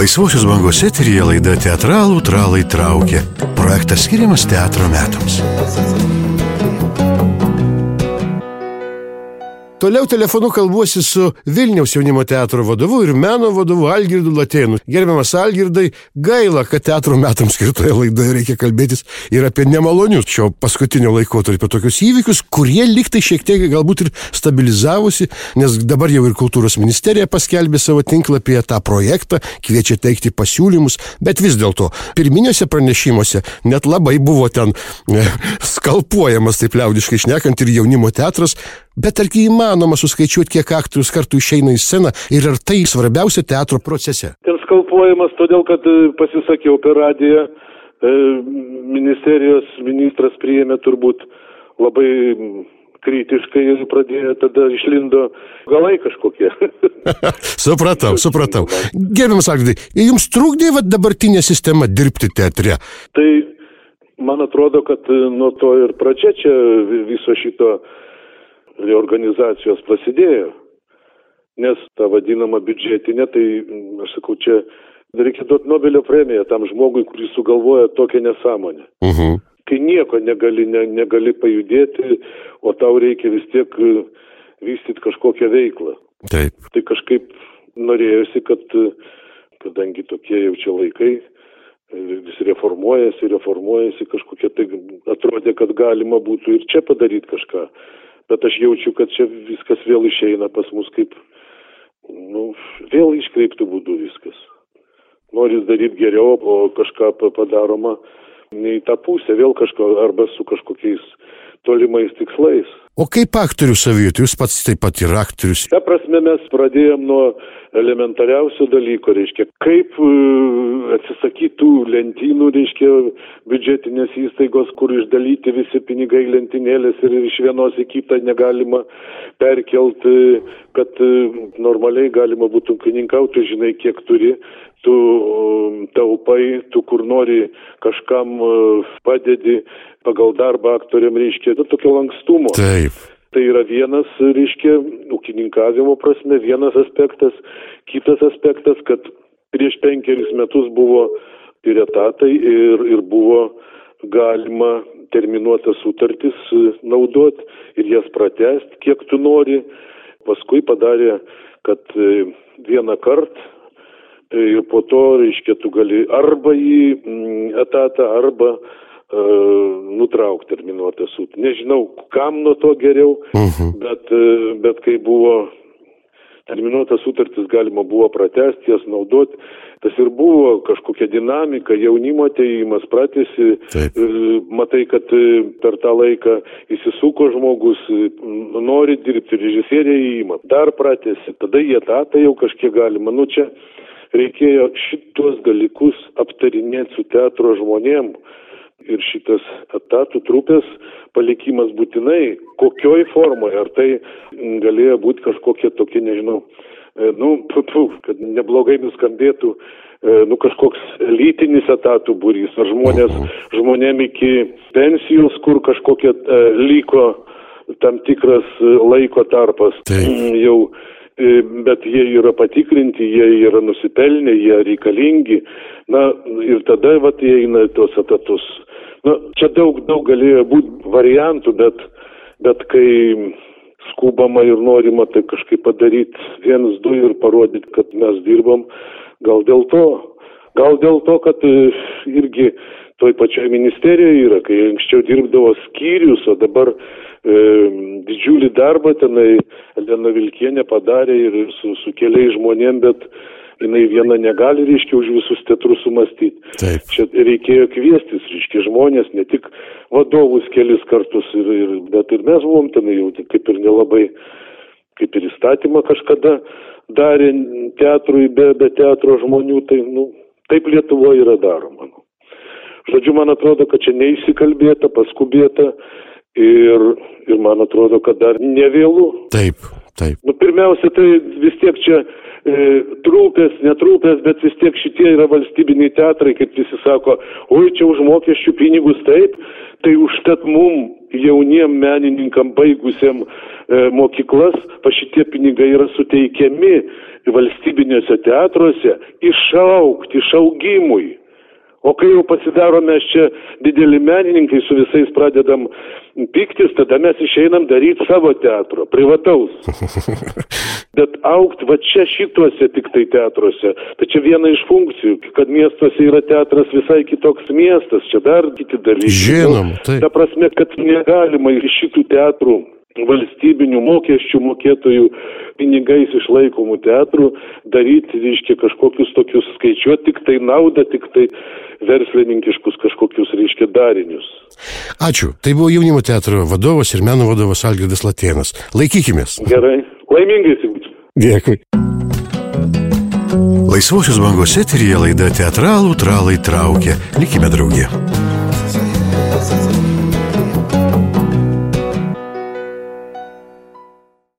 Laisvosios bangos eteryje laida Teatralų tralai traukia. Projektas skiriamas teatro metams. Toliau telefonu kalbuosi su Vilniaus jaunimo teatro vadovu ir meno vadovu Algirdu Latėnu. Gerbiamas Algirdai, gaila, kad teatro metams skirtoje laidoje reikia kalbėtis ir apie nemalonius šio paskutinio laikotarpio tokius įvykius, kurie lygtai šiek tiek galbūt ir stabilizavosi, nes dabar jau ir Kultūros ministerija paskelbė savo tinklapyje tą projektą, kviečia teikti pasiūlymus, bet vis dėlto pirminiuose pranešimuose net labai buvo ten skalpuojamas, taip liaudiškai šnekant, ir jaunimo teatras. Bet argi įmanoma suskaičiuoti, kiek aktorius kartų išeina į sceną ir ar tai svarbiausia teatro procese? Ten skalpuojamas todėl, kad pasisakiau per radiją, ministerijos ministras priėmė turbūt labai kritiškai ir pradėjo, tada išlindo galai kažkokie. Supratau. Gerbiamas Algirdai, jums trukdė dabartinė sistema dirbti teatre? Tai man atrodo, kad nuo to ir pradžia čia viso šito reorganizacijos prasidėjo, nes ta vadinama biudžetinė, tai aš sakau, čia reikia duoti Nobelio premiją tam žmogui, kuris sugalvoja tokią nesąmonę. Kai nieko negali pajudėti, o tau reikia vis tiek vystyti kažkokią veiklą. Taip. Tai kažkaip norėjusi, kadangi tokie jau čia laikai, vis reformuojasi kažkokie, tai atrodė, kad galima būtų ir čia padaryti kažką. Bet aš jaučiu, kad čia viskas vėl išeina pas mus kaip, vėl iškreiptų būdų viskas. Noris daryti geriau, o kažką padaroma ne į tą pusę, vėl kažko, arba su kažkokiais tolimais tikslais. O kaip aktorių savijauta? Jūs pats taip pat ir aktorius. Ta prasme mes pradėjom nuo elementariausių dalykų, reiškia, kaip atsisakytų lentynų, reiškia, biudžetinės įstaigos, kur išdalyti visi pinigai lentynėlės ir iš vienos į kitą negalima perkelti, kad normaliai galima būtų ūkininkauti, žinai, kiek turi, tu taupai, tu kur nori kažkam padedi pagal darbą aktoriam, reiškia, tokio lankstumo. Taip. Tai yra vienas, reiškia, ūkininkavimo prasme, vienas aspektas. Kitas aspektas, kad prieš 5 metus buvo ir etatai ir buvo galima terminuotas sutartis naudoti ir jas pratęsti, kiek tu nori. Paskui padarė, kad vieną kartą ir po to, reiškia, tu gali arba į etatą, arba nutraukti terminuotą sutartį. Nežinau, kam nuo to geriau, bet kai buvo terminuotas sutartis, galima buvo pratęsti, jas naudoti. Tas ir buvo kažkokia dinamika, jaunimo atėjimas pratėsi, matai, kad per tą laiką įsisuko žmogus, nori dirbti, režisieriai įima, dar pratėsi, tada į etatą jau kažkiek galima. Čia reikėjo šitos dalykus aptarinėti su teatro žmonėm. Ir šitas etatų trupės palikimas būtinai, kokioj formoje, ar tai galėjo būti kažkokie tokie, nežinau, kad neblogai nuskambėtų, kažkoks lytinis etatų būrys, ar žmonėm iki pensijos, kur kažkokie liko tam tikras laiko tarpas jau, bet jie yra patikrinti, jie yra nusipelnę, jie reikalingi, ir tada jie eina tos etatus. Čia daug galėjo būti variantų, bet kai skubama ir norima tai kažkaip padaryti 1-2 ir parodyti, kad mes dirbam, gal dėl to, kad irgi toj pačioj ministerijoje yra, kai anksčiau dirbdavo skyrius, o dabar didžiulį darbą tenai Elena Vilkienė padarė ir su keliais žmonėm, bet jinai viena negali, reiškia, už visus teatrus sumastyti. Taip. Čia reikėjo kviestis, reiškia, žmonės, ne tik vadovus kelis kartus, bet ir mes buvom tenai jau kaip ir nelabai, kaip ir įstatymą kažkada darė teatrui be teatro žmonių, tai taip Lietuvoje yra daroma. Žodžiu, man atrodo, kad čia neįsikalbėta, paskubėta ir man atrodo, kad dar nevėlu. Taip. Pirmiausia, tai vis tiek čia trūpės, netrūpės, bet vis tiek šitie yra valstybiniai teatrai, kaip visi sako, oi, čia už mokesčių pinigus taip, tai užtat mum jauniem menininkam baigusiem mokyklas, šitie pinigai yra suteikiami valstybinėse teatruose išaugimui. O kai jau pasidaro mes čia dideli menininkai, su visais pradedam piktis, tada mes išeinam daryti savo teatro, privataus. Bet augt va čia šituose tik tai teatruose. Tai čia viena iš funkcijų, kad miestuose yra teatras visai kitoks miestas, čia dar kiti dalykai. Žinom, tai. Ta prasme, kad negalima iš šitų teatrų valstybinių mokesčių mokėtojų pinigais išlaikomų teatrų daryti, reiškia, kažkokius tokius skaičiuoti, tik tai naudą, tik tai verslininkiškus kažkokius, reiškia, darinius. Ačiū. Tai buvo jaunimo teatro vadovas ir meno vadovas Algirdas Latėnas. Laikykimės. Gerai. Laimingai būti. Dėkui. Laisvosios bangos eteryje laida Teatralų tralai traukia. Likime drauge.